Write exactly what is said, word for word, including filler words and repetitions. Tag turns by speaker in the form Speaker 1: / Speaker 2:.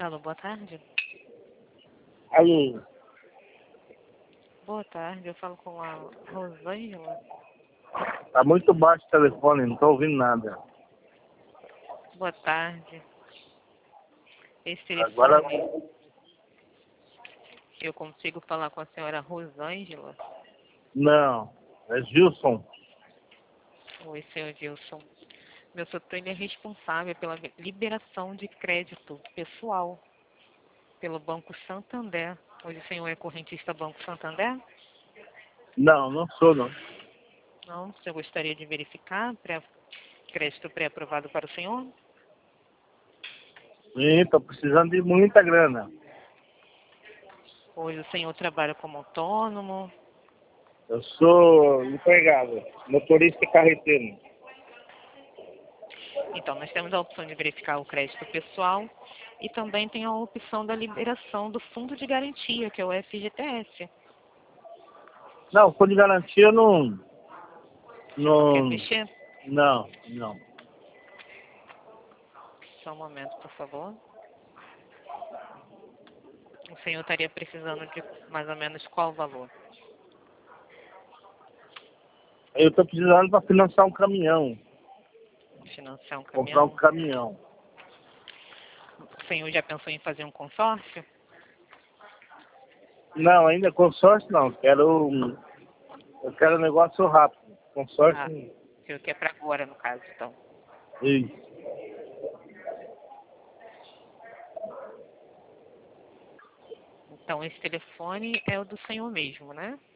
Speaker 1: Alô, boa tarde.
Speaker 2: Alô,
Speaker 1: Boa tarde, eu falo com a Rosângela.
Speaker 2: tá muito baixo o telefone, não tô ouvindo nada.
Speaker 1: Boa tarde. Esse
Speaker 2: Agora,
Speaker 1: telefone, eu consigo falar com a senhora Rosângela?
Speaker 2: não, é Gilson.
Speaker 1: Oi, senhor Gilson. Meu sotô, ele é responsável pela liberação de crédito pessoal pelo Banco Santander. Hoje o senhor é correntista Banco Santander?
Speaker 2: Não, não sou não.
Speaker 1: Não? O senhor gostaria de verificar pré, crédito pré-aprovado para o senhor?
Speaker 2: Sim, tô precisando de muita grana.
Speaker 1: Hoje o senhor trabalha como autônomo?
Speaker 2: Eu sou empregado, motorista carreteiro.
Speaker 1: Então, nós temos a opção de verificar o crédito pessoal e também tem a opção da liberação do fundo de garantia, que é o F G T S.
Speaker 2: Não, fundo de garantia não.
Speaker 1: Não quer
Speaker 2: Não.
Speaker 1: mexer?
Speaker 2: Não, não.
Speaker 1: Só um momento, por favor. O senhor estaria precisando de mais ou menos qual valor?
Speaker 2: Eu tô precisando para financiar um caminhão.
Speaker 1: Financiar um
Speaker 2: Comprar um
Speaker 1: caminhão?
Speaker 2: caminhão.
Speaker 1: O senhor já pensou em fazer um consórcio?
Speaker 2: Não, ainda consórcio não. Quero. um- Eu quero um negócio rápido.
Speaker 1: Ah,
Speaker 2: Consórcio.
Speaker 1: o senhor quer para agora, no caso, então.
Speaker 2: Isso.
Speaker 1: Então, esse telefone é o do senhor mesmo, né?